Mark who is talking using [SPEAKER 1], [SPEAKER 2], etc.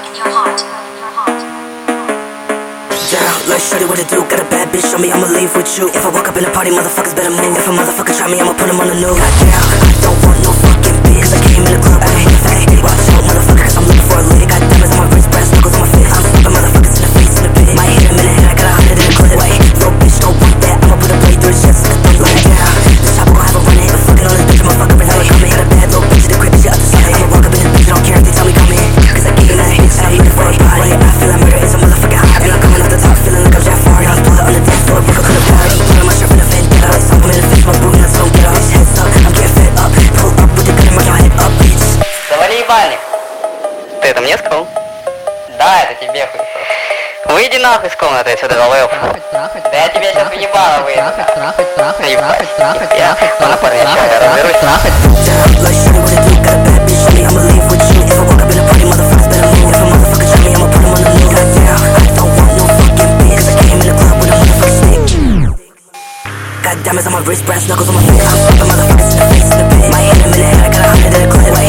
[SPEAKER 1] Yeah, like shorty, what to do? Got a bad bitch on me, I'ma leave with you. If I walk up in the party, motherfuckers better move. If a motherfucker try me, I'ma put him on the news. Goddamn, I don't want no fucking bitch. Cause I came in the club with a hit fade. Watch out, motherfucker, cause I'm looking for a lick. Got diamonds on my wrist, brass knuckles on my fist. I'm slapping motherfuckers in the face in the pit. Might hit him in the head, I got 100 in the clip. Wait, little bitch, don't want that. I'ma put a blade through his chest like a thumb. Like, yeah, this chopper gon' have a run it. But fucking on this bitch, I'ma fuck up and hell coming. Got a bad little bitch in the crib, and she up to something. I'ma walk up in this bitch, I don't care if they tell me come in. Cause I gave that bitch, and I'm looking for a body. I feel like murder is a motherfucking hobby. And I'm coming off the top, feeling like I'm Jafar. Young blood on the dance floor, broke up to the party. Put on my shirt for the vendetta. Like something in the face, my booty, that's don't get up. Bitch, heads up, I'm getting fed up. Pull up with the gun and mark your head up, bitch.
[SPEAKER 2] Завали ебальник. Ты это мне сказал? Да, это тебе хуй. Выйди нахуй из комнаты отсюда, долбоёб. Да я тебя сейчас въебало выйду. Я на парня, я разберусь.
[SPEAKER 1] Like shorty, what to do? Got a bad bitch on me, I'ma leave with you. If I walk up in the party, motherfuckers better move. If a motherfucker try me, I'ma put him on the news. Goddamn, I don't want no fucking bitch. Cause I came in the club with a motherfucking stick. Got diamonds on my wrist, brass knuckles on my face. I'm slapping motherfuckers in the face in the pit. Might hit him in the head, I got 100 in the clip. Wait,